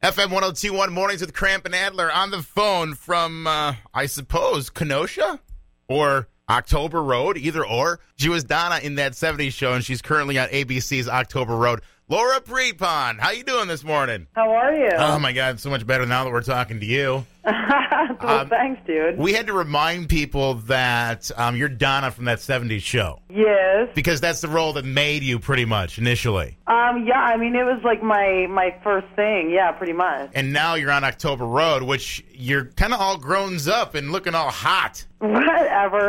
FM 102.1 Mornings with Cramp and Adler on the phone from, I suppose, Kenosha or October Road, either or. She was Donna in that 70s show, and she's currently on ABC's October Road. Laura Prepon, how you doing this morning? How are you? Oh, my God, so much better now that we're talking to you. Well, thanks, dude. We had to remind people that you're Donna from that 70s show. Yes. Because that's the role that made you pretty much initially. Yeah, I mean, it was like my first thing. Yeah, pretty much. And now you're on October Road, which you're kind of all grown up and looking all hot. Whatever.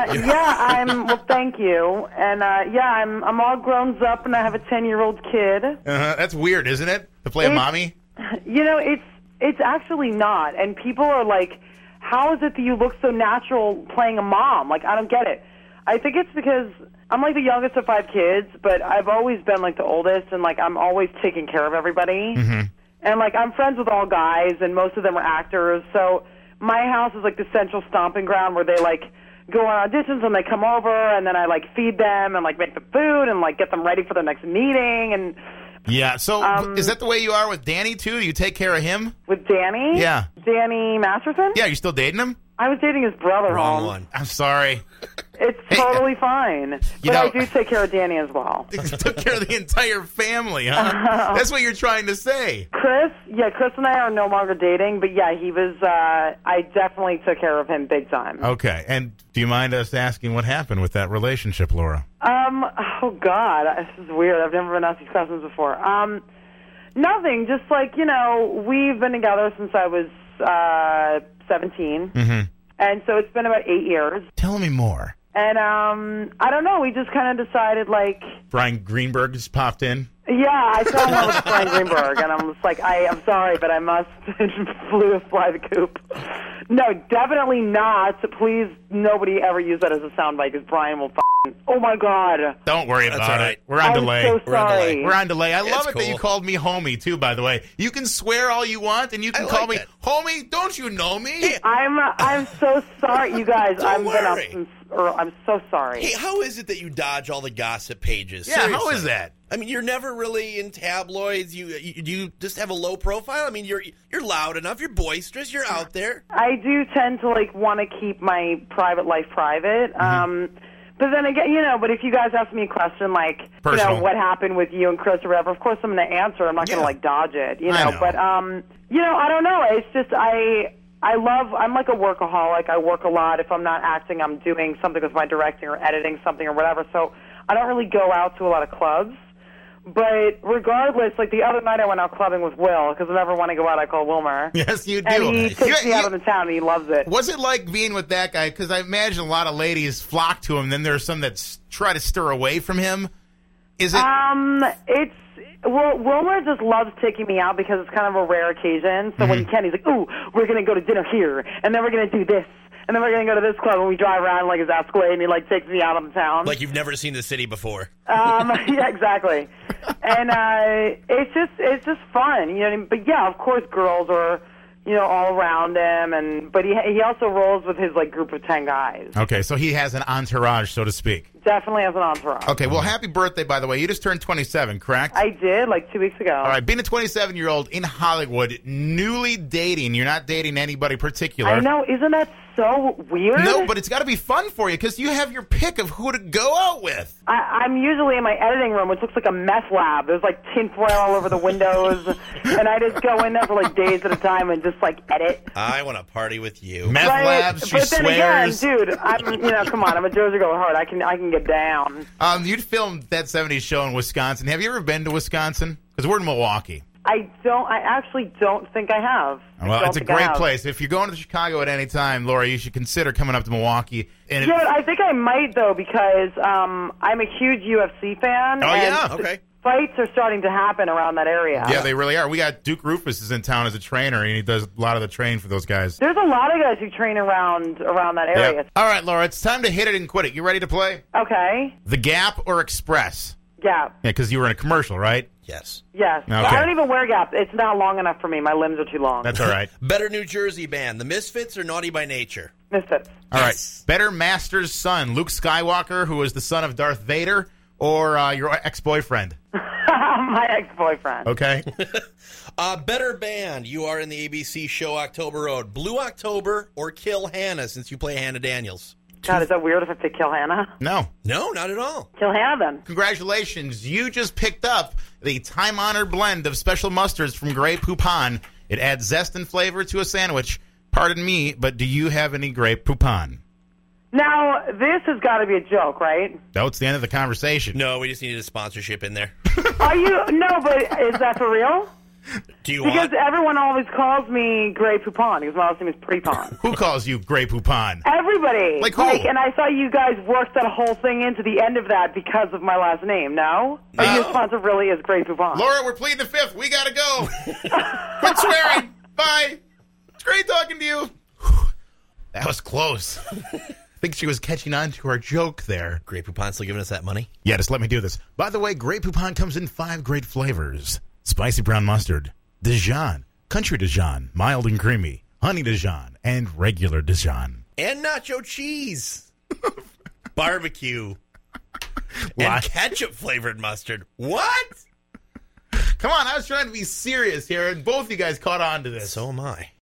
Well, thank you. And, I'm all grown up, and I have a 10-year-old kid. That's weird, isn't it? To play a mommy? You know, it's actually not. And people are like, how is it that you look so natural playing a mom? Like, I don't get it. I think it's because I'm like the youngest of 5 kids, but I've always been like the oldest, and like I'm always taking care of everybody. Mm-hmm. And like I'm friends with all guys, and most of them are actors. So my house is like the central stomping ground where they like go on auditions and they come over, and then I like feed them and like make the food and like get them ready for their next meeting. And yeah, so is that the way you are with Danny too? You take care of him? With Danny? Yeah. Danny Masterson? Yeah, you still dating him? I was dating his brother. Wrong one. I'm sorry. It's totally fine. But I do take care of Danny as well. Took care of the entire family, huh? That's what you're trying to say. Chris and I are no longer dating, but yeah, he was, I definitely took care of him big time. Okay, and do you mind us asking what happened with that relationship, Laura? Oh God, this is weird. I've never been asked these questions before. Nothing, just like, you know, we've been together since I was, 17. Mm-hmm. And so it's been about 8 years. Tell me more. And, I don't know, we just kind of decided, like... Brian Greenberg just popped in? Yeah, I fell in love with Brian Greenberg, and I'm just like, I'm sorry, but I must fly the coop. No, definitely not. Please, nobody ever use that as a soundbite, because Brian will oh my God. Don't worry about it. We're on delay. I'm so sorry. We're on delay. I love it that you called me homie, too, by the way. You can swear all you want, and you can call me homie. Don't you know me? I'm so sorry, you guys. Don't worry. I'm so sorry. Hey, how is it that you dodge all the gossip pages? Yeah, Seriously. how is that? I mean, you're never really in tabloids. You just have a low profile. I mean, you're loud enough. You're boisterous. You're out there. I do tend to like want to keep my private life private. Mm-hmm. But then again, you know, but if you guys ask me a question like, personal, you know, what happened with you and Chris or whatever, of course I'm going to answer. I'm not going to like dodge it, you know. But you know, I don't know. It's just I'm like a workaholic. I work a lot. If I'm not acting, I'm doing something with my directing or editing something or whatever. So I don't really go out to a lot of clubs. But regardless, like the other night I went out clubbing with Will, because whenever I want to go out, I call Wilmer. Yes, you do. And he takes me out of the town, and he loves it. Was it like being with that guy? Because I imagine a lot of ladies flock to him, then there's some that try to stir away from him. Is it? Well, Wilmer just loves taking me out because it's kind of a rare occasion. So when he can, he's like, ooh, we're going to go to dinner here, and then we're going to do this. And then we're going to go to this club, and we drive around like his Escalade, and he like takes me out of the town. Like you've never seen the city before. Yeah, exactly. And it's just fun, you know what I mean? But yeah, of course, girls are, you know, all around him, but he also rolls with his like group of 10 guys. Okay, so he has an entourage, so to speak. Definitely has an entourage. Okay, well, happy birthday, by the way. You just turned 27, correct? I did, like 2 weeks ago. All right, being a 27-year-old in Hollywood, newly dating. You're not dating anybody particular. I know, isn't that so weird? No, but it's got to be fun for you because you have your pick of who to go out with. I'm usually in my editing room, which looks like a meth lab. There's like tinfoil all over the windows, and I just go in there for like days at a time and just like edit. I want to party with you. Meth labs, she but then swears. again, dude, come on, I'm a Jersey girl at heart. I can get down. You'd filmed that 70s show in Wisconsin. Have you ever been to Wisconsin? Because we're in Milwaukee. I actually don't think I have. Well, it's a great place. If you're going to Chicago at any time, Laura, you should consider coming up to Milwaukee. And I think I might, though, because I'm a huge UFC fan. Oh, yeah? Okay. Fights are starting to happen around that area. Yeah, they really are. We got Duke Rufus is in town as a trainer, and he does a lot of the training for those guys. There's a lot of guys who train around that area. Yep. All right, Laura, it's time to hit it and quit it. You ready to play? Okay. The Gap or Express? Gap. Yeah, because you were in a commercial, right? Yes. Yes. Okay. I don't even wear Gap. It's not long enough for me. My limbs are too long. That's all right. Better New Jersey band, the Misfits or Naughty by Nature? Misfits. All right. Better Master's son, Luke Skywalker, who was the son of Darth Vader, or your ex-boyfriend? My ex-boyfriend. Okay. Better band. You are in the ABC show October Road. Blue October or Kill Hannah, since you play Hannah Daniels. God, is that weird if I pick Kill Hannah? No. No, not at all. Kill Hannah then. Congratulations. You just picked up the time-honored blend of special mustards from Grey Poupon. It adds zest and flavor to a sandwich. Pardon me, but do you have any Grey Poupon? Now, this has got to be a joke, right? No, it's the end of the conversation. No, we just needed a sponsorship in there. Are you? No, but is that for real? Do you Because want? everyone always calls me Grey Poupon because my last name is Prepon. Who calls you Grey Poupon? Everybody. Like who? And I thought you guys worked that whole thing into the end of that because of my last name, no? Or your sponsor really is Grey Poupon? Laura, we're pleading the fifth. We gotta go. Quit swearing. Bye. It's great talking to you. That was close. I think she was catching on to our joke there. Grey Poupon still giving us that money? Yeah, just let me do this. By the way, Grey Poupon comes in 5 great flavors. Spicy brown mustard, Dijon, country Dijon, mild and creamy, honey Dijon, and regular Dijon. And nacho cheese. Barbecue. And ketchup flavored mustard. What? Come on, I was trying to be serious here, and both of you guys caught on to this. So am I.